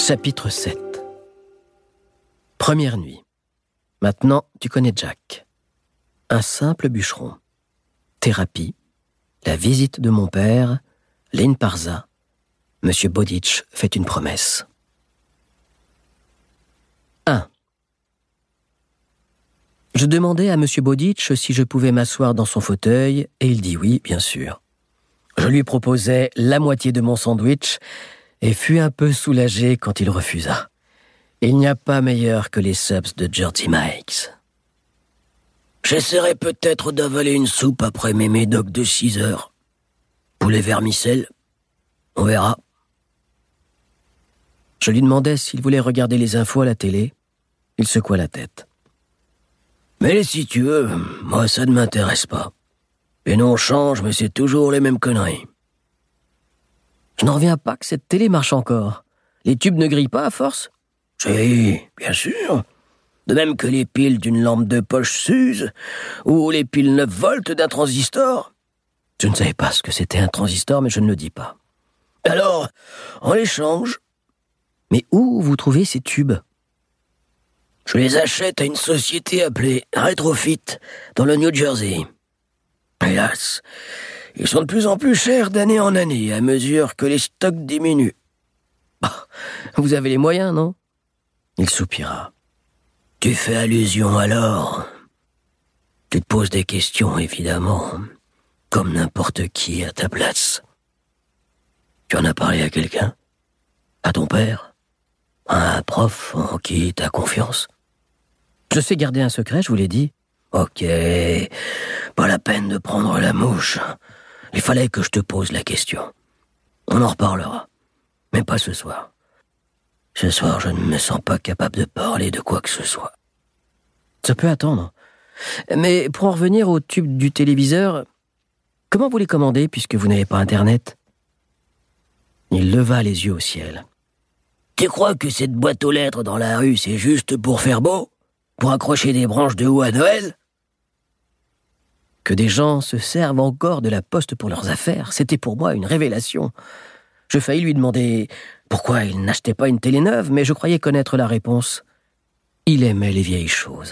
Chapitre 7. Première nuit. Maintenant, tu connais Jack. Un simple bûcheron. Thérapie. La visite de mon père. Lynn Parza. Monsieur Bowditch fait une promesse. 1. Je demandai à Monsieur Bowditch si je pouvais m'asseoir dans son fauteuil, et il dit oui, bien sûr. Je lui proposai la moitié de mon sandwich, et fut un peu soulagé quand il refusa. Il n'y a pas meilleur que les subs de Jersey Mike's. J'essaierai peut-être d'avaler une soupe après mes médocs de 6 heures. Poulet vermicelle, on verra. Je lui demandais s'il voulait regarder les infos à la télé. Il secoua la tête. Mais si tu veux, moi ça ne m'intéresse pas. Les noms changent, mais c'est toujours les mêmes conneries. Je n'en reviens pas que cette télé marche encore. Les tubes ne grillent pas à force ? Si, bien sûr. De même que les piles d'une lampe de poche s'usent, ou les piles 9 volts d'un transistor. Je ne savais pas ce que c'était un transistor, mais je ne le dis pas. Alors, on les change. Mais où vous trouvez ces tubes ? Je les achète à une société appelée Retrofit, dans le New Jersey. Hélas, ils sont de plus en plus chers d'année en année, à mesure que les stocks diminuent. Bah, vous avez les moyens, non ? Il soupira. Tu fais allusion alors ? Tu te poses des questions, évidemment, comme n'importe qui à ta place. Tu en as parlé à quelqu'un ? À ton père ? À un prof en qui t'as confiance ? Je sais garder un secret, je vous l'ai dit. Ok, pas la peine de prendre la mouche. Il fallait que je te pose la question. On en reparlera, mais pas ce soir. Ce soir, je ne me sens pas capable de parler de quoi que ce soit. Ça peut attendre. Mais pour en revenir au tube du téléviseur, comment vous les commandez puisque vous n'avez pas Internet ? Il leva les yeux au ciel. Tu crois que cette boîte aux lettres dans la rue, c'est juste pour faire beau ? Pour accrocher des branches de haut à Noël ? Que des gens se servent encore de la poste pour leurs affaires, c'était pour moi une révélation. Je faillis lui demander pourquoi il n'achetait pas une télé neuve, mais je croyais connaître la réponse. Il aimait les vieilles choses.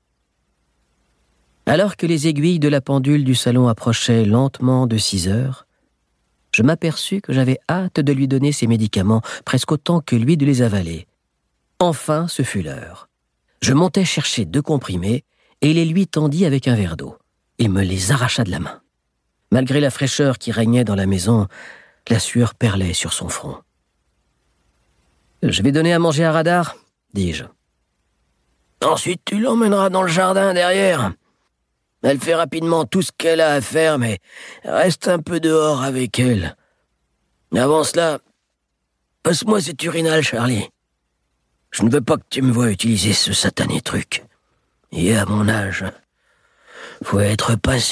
Alors que les aiguilles de la pendule du salon approchaient lentement de 6 heures, je m'aperçus que j'avais hâte de lui donner ses médicaments, presque autant que lui de les avaler. Enfin, ce fut l'heure. Je montai chercher 2 comprimés et les lui tendis avec un verre d'eau. Il me les arracha de la main. Malgré la fraîcheur qui régnait dans la maison, la sueur perlait sur son front. « Je vais donner à manger à Radar, » dis-je. « Ensuite, tu l'emmèneras dans le jardin derrière. Elle fait rapidement tout ce qu'elle a à faire, mais reste un peu dehors avec elle. Avant cela, passe-moi cet urinal, Charlie. Je ne veux pas que tu me vois utiliser ce satané truc. Et à mon âge, faut être patient. »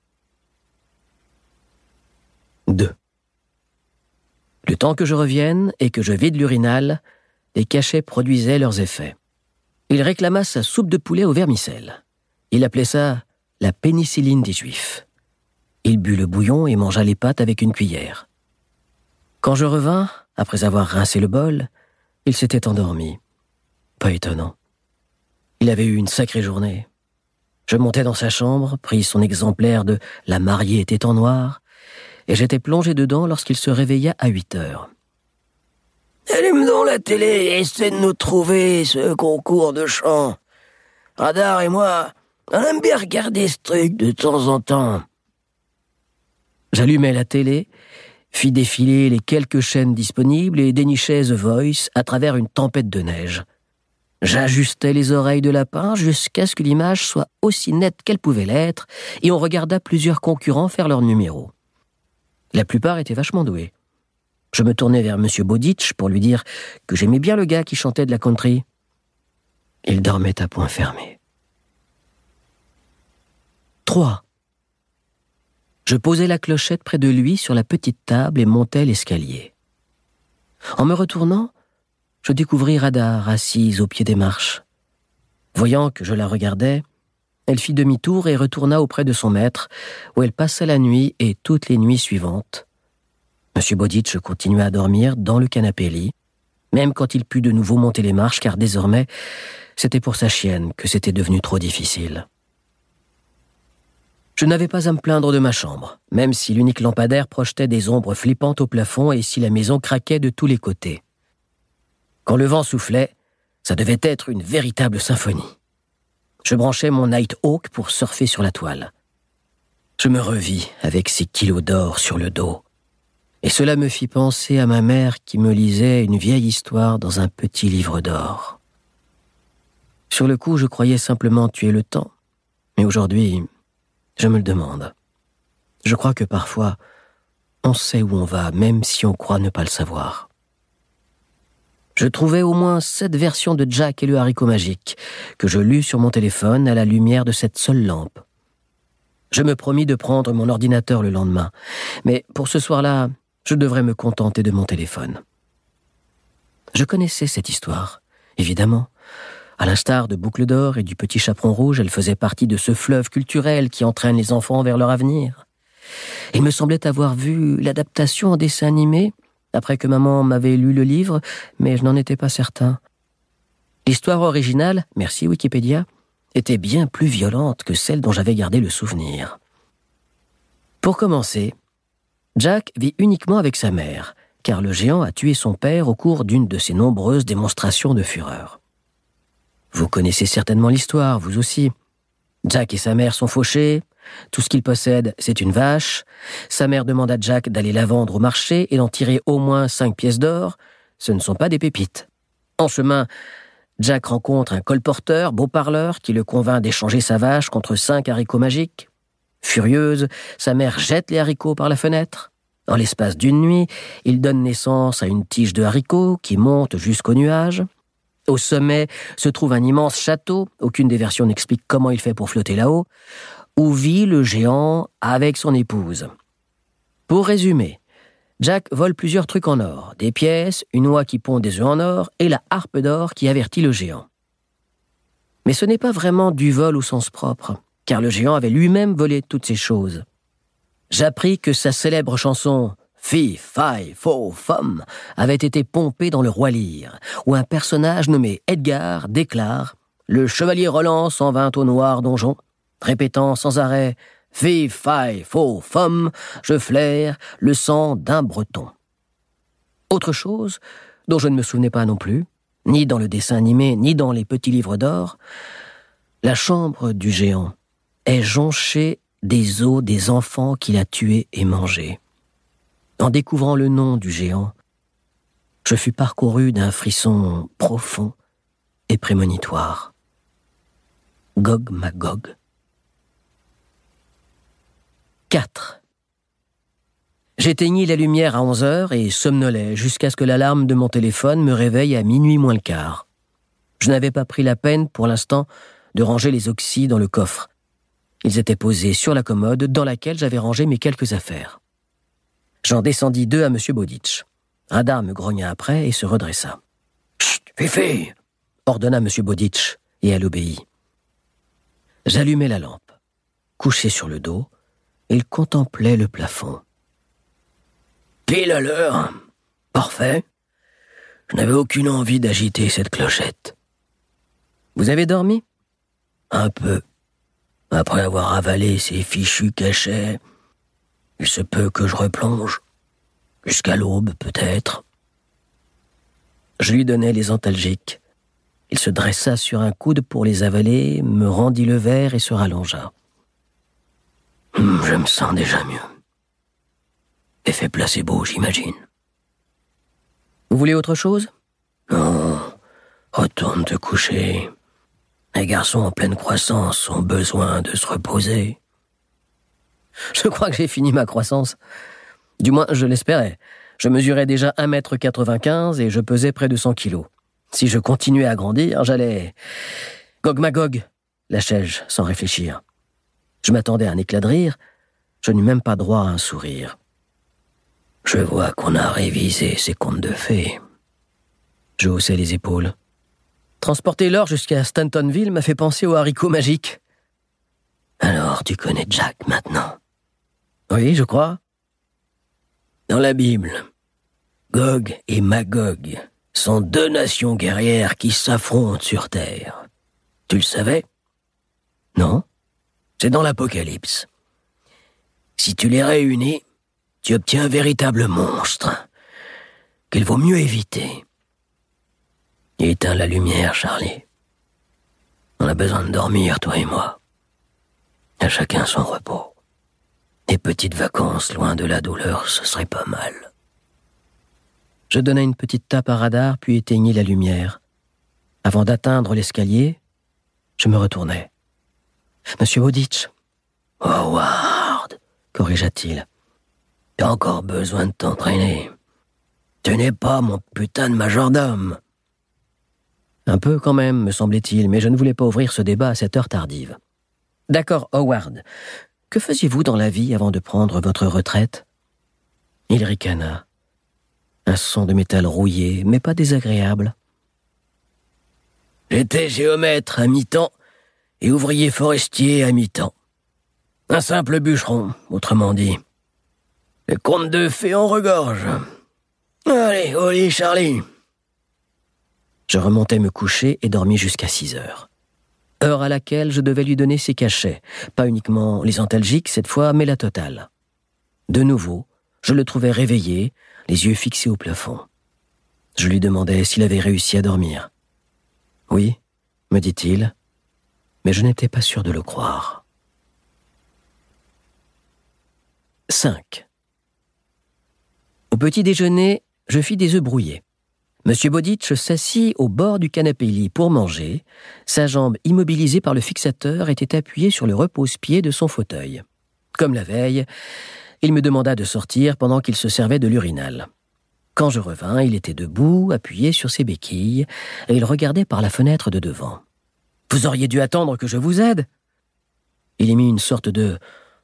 2. Le temps que je revienne et que je vide l'urinal, les cachets produisaient leurs effets. Il réclama sa soupe de poulet au vermicelle. Il appelait ça la pénicilline des Juifs. Il but le bouillon et mangea les pâtes avec une cuillère. Quand je revins, après avoir rincé le bol, il s'était endormi. Pas étonnant. Il avait eu une sacrée journée. Je montai dans sa chambre, pris son exemplaire de « La mariée était en noir » et j'étais plongé dedans lorsqu'il se réveilla à 8 heures. « Allume donc la télé et essaie de nous trouver ce concours de chant. Radar et moi, on aime bien regarder ce truc de temps en temps. » J'allumai la télé, fis défiler les quelques chaînes disponibles et dénichai The Voice à travers une tempête de neige. J'ajustai les oreilles de lapin jusqu'à ce que l'image soit aussi nette qu'elle pouvait l'être et on regarda plusieurs concurrents faire leur numéro. La plupart étaient vachement doués. Je me tournai vers Monsieur Bowditch pour lui dire que j'aimais bien le gars qui chantait de la country. Il dormait à poings fermés. 3. Je posai la clochette près de lui sur la petite table et montai l'escalier. En me retournant, je découvris Radar assise au pied des marches. Voyant que je la regardais, elle fit demi-tour et retourna auprès de son maître, où elle passa la nuit et toutes les nuits suivantes. M. Bowditch continua à dormir dans le canapé-lit. même quand il put de nouveau monter les marches, car désormais, c'était pour sa chienne que c'était devenu trop difficile. Je n'avais pas à me plaindre de ma chambre, même si l'unique lampadaire projetait des ombres flippantes au plafond et si la maison craquait de tous les côtés. Quand le vent soufflait, ça devait être une véritable symphonie. Je branchais mon Nighthawk pour surfer sur la toile. Je me revis avec ces kilos d'or sur le dos. Et cela me fit penser à ma mère qui me lisait une vieille histoire dans un petit livre d'or. Sur le coup, je croyais simplement tuer le temps. Mais aujourd'hui, je me le demande. Je crois que parfois, on sait où on va, même si on croit ne pas le savoir. Je trouvais au moins 7 versions de Jack et le haricot magique, que je lus sur mon téléphone à la lumière de cette seule lampe. Je me promis de prendre mon ordinateur le lendemain, mais pour ce soir-là, je devrais me contenter de mon téléphone. Je connaissais cette histoire, évidemment. À l'instar de Boucle d'Or et du Petit Chaperon Rouge, elle faisait partie de ce fleuve culturel qui entraîne les enfants vers leur avenir. Il me semblait avoir vu l'adaptation en dessin animé, après que maman m'avait lu le livre, mais je n'en étais pas certain. L'histoire originale, merci Wikipédia, était bien plus violente que celle dont j'avais gardé le souvenir. Pour commencer, Jack vit uniquement avec sa mère, car le géant a tué son père au cours d'une de ses nombreuses démonstrations de fureur. Vous connaissez certainement l'histoire, vous aussi. Jack et sa mère sont fauchés, tout ce qu'ils possèdent, c'est une vache. Sa mère demande à Jack d'aller la vendre au marché et d'en tirer au moins 5 pièces d'or. Ce ne sont pas des pépites. En chemin, Jack rencontre un colporteur, beau parleur, qui le convainc d'échanger sa vache contre 5 haricots magiques. Furieuse, sa mère jette les haricots par la fenêtre. En l'espace d'une nuit, il donne naissance à une tige de haricots qui monte jusqu'aux nuages. Au sommet se trouve un immense château, aucune des versions n'explique comment il fait pour flotter là-haut, où vit le géant avec son épouse. Pour résumer, Jack vole plusieurs trucs en or, des pièces, une oie qui pond des œufs en or et la harpe d'or qui avertit le géant. Mais ce n'est pas vraiment du vol au sens propre, car le géant avait lui-même volé toutes ces choses. J'appris que sa célèbre chanson « Fille, faille, faux, femme » avait été pompée dans le Roi Lear, où un personnage nommé Edgar déclare « Le chevalier Roland s'en vint au noir donjon », répétant sans arrêt « Fille, faille, faux, femme, je flaire le sang d'un breton ». Autre chose, dont je ne me souvenais pas non plus, ni dans le dessin animé, ni dans les petits livres d'or, la chambre du géant est jonchée des os des enfants qu'il a tués et mangés. En découvrant le nom du géant, je fus parcouru d'un frisson profond et prémonitoire. Gog Magog. 4. J'éteignis la lumière à 11h et somnolais jusqu'à ce que l'alarme de mon téléphone me réveille à minuit moins le quart. Je n'avais pas pris la peine, pour l'instant, de ranger les oxys dans le coffre. Ils étaient posés sur la commode dans laquelle j'avais rangé mes quelques affaires. J'en descendis 2 à M. Bowditch. Radar me grogna après et se redressa. « Chut, Fifi !» ordonna M. Bowditch, et elle obéit. J'allumai la lampe. Couché sur le dos, il contemplait le plafond. « Pile à l'heure. Parfait. Je n'avais aucune envie d'agiter cette clochette. »« Vous avez dormi ?»« Un peu. Après avoir avalé ces fichus cachets, il se peut que je replonge. Jusqu'à l'aube, peut-être. » Je lui donnai les antalgiques. Il se dressa sur un coude pour les avaler, me rendit le verre et se rallongea. « Je me sens déjà mieux. Effet placebo, j'imagine. »« Vous voulez autre chose ?»« Non, retourne te coucher. Les garçons en pleine croissance ont besoin de se reposer. » Je crois que j'ai fini ma croissance. Du moins, je l'espérais. Je mesurais déjà 1,95 m et je pesais près de 100 kilos. Si je continuais à grandir, j'allais... Gog Magog, lâchai-je sans réfléchir. Je m'attendais à un éclat de rire. Je n'eus même pas droit à un sourire. Je vois qu'on a révisé ces contes de fées. Je haussai les épaules. Transporter l'or jusqu'à Stantonville m'a fait penser aux haricots magiques. Alors, tu connais Jack maintenant? Oui, je crois. Dans la Bible, Gog et Magog sont deux nations guerrières qui s'affrontent sur Terre. Tu le savais? Non? C'est dans l'Apocalypse. Si tu les réunis, tu obtiens un véritable monstre qu'il vaut mieux éviter. Éteins la lumière, Charlie. On a besoin de dormir, toi et moi. À chacun son repos. Des petites vacances loin de la douleur, ce serait pas mal. Je donnai une petite tape à Radar, puis éteignis la lumière. Avant d'atteindre l'escalier, je me retournai. « Monsieur Bowditch !»« Howard !» corrigea-t-il. « T'as encore besoin de t'entraîner. Tu n'es pas mon putain de majordome. » Un peu quand même, me semblait-il, mais je ne voulais pas ouvrir ce débat à cette heure tardive. « D'accord, Howard. Que faisiez-vous dans la vie avant de prendre votre retraite ?» Il ricana. Un son de métal rouillé, mais pas désagréable. « J'étais géomètre à mi-temps et ouvrier forestier à mi-temps. Un simple bûcheron, autrement dit. Le conte de fées en regorge. Allez, au lit, Charlie. » Je remontai me coucher et dormis jusqu'à 6 heures. Heure à laquelle je devais lui donner ses cachets, pas uniquement les antalgiques cette fois, mais la totale. De nouveau, je le trouvais réveillé, les yeux fixés au plafond. Je lui demandai s'il avait réussi à dormir. « Oui », me dit-il, mais je n'étais pas sûr de le croire. 5. Au petit déjeuner, je fis des œufs brouillés. Monsieur Bowditch s'assit au bord du canapé-lit pour manger. Sa jambe immobilisée par le fixateur était appuyée sur le repose-pied de son fauteuil. Comme la veille, il me demanda de sortir pendant qu'il se servait de l'urinal. Quand je revins, il était debout, appuyé sur ses béquilles, et il regardait par la fenêtre de devant. « Vous auriez dû attendre que je vous aide ?» Il émit une sorte de...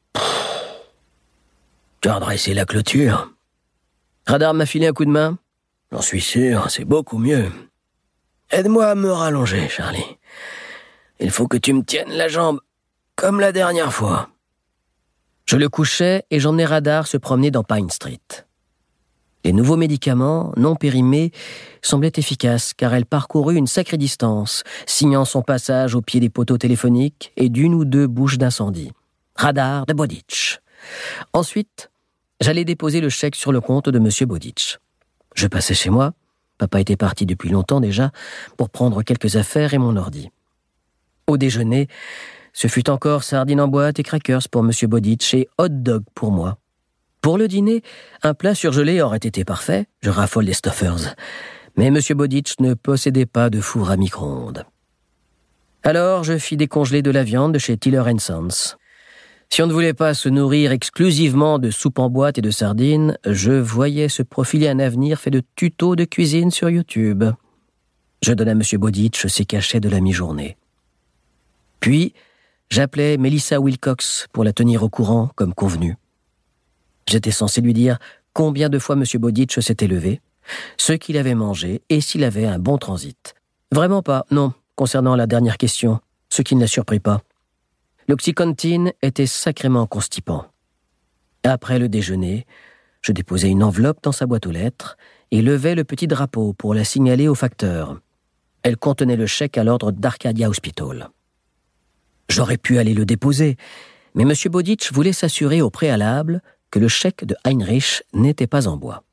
« Tu as redressé la clôture ?» Radar m'a filé un coup de main. « J'en suis sûr, c'est beaucoup mieux. Aide-moi à me rallonger, Charlie. Il faut que tu me tiennes la jambe, comme la dernière fois. » Je le couchais et j'emmenai Radar se promener dans Pine Street. Les nouveaux médicaments, non périmés, semblaient efficaces car elle parcourut une sacrée distance, signant son passage au pied des poteaux téléphoniques et d'une ou deux bouches d'incendie. Radar de Bowditch. Ensuite, j'allais déposer le chèque sur le compte de Monsieur Bowditch. Je passais chez moi, papa était parti depuis longtemps déjà, pour prendre quelques affaires et mon ordi. Au déjeuner, ce fut encore sardines en boîte et crackers pour Monsieur Bowditch et hot dog pour moi. Pour le dîner, un plat surgelé aurait été parfait, je raffole des stuffers. Mais Monsieur Bowditch ne possédait pas de four à micro-ondes. Alors, je fis décongeler de la viande de chez Tiller & Sons. Si on ne voulait pas se nourrir exclusivement de soupe en boîte et de sardines, je voyais se profiler un avenir fait de tutos de cuisine sur YouTube. Je donnai à M. Bowditch ses cachets de la mi-journée. Puis, j'appelai Melissa Wilcox pour la tenir au courant, comme convenu. J'étais censé lui dire combien de fois M. Bowditch s'était levé, ce qu'il avait mangé et s'il avait un bon transit. Vraiment pas, non, concernant la dernière question, ce qui ne la surprit pas. L'Oxycontin était sacrément constipant. Après le déjeuner, je déposai une enveloppe dans sa boîte aux lettres et levai le petit drapeau pour la signaler au facteur. Elle contenait le chèque à l'ordre d'Arcadia Hospital. J'aurais pu aller le déposer, mais M. Bowditch voulait s'assurer au préalable que le chèque de Heinrich n'était pas en bois.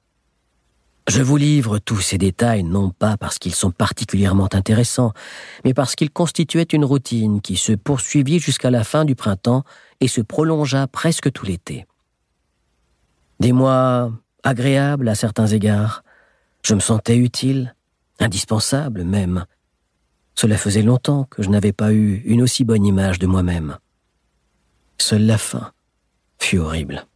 Je vous livre tous ces détails non pas parce qu'ils sont particulièrement intéressants, mais parce qu'ils constituaient une routine qui se poursuivit jusqu'à la fin du printemps et se prolongea presque tout l'été. Des mois agréables à certains égards. Je me sentais utile, indispensable même. Cela faisait longtemps que je n'avais pas eu une aussi bonne image de moi-même. Seule la fin fut horrible.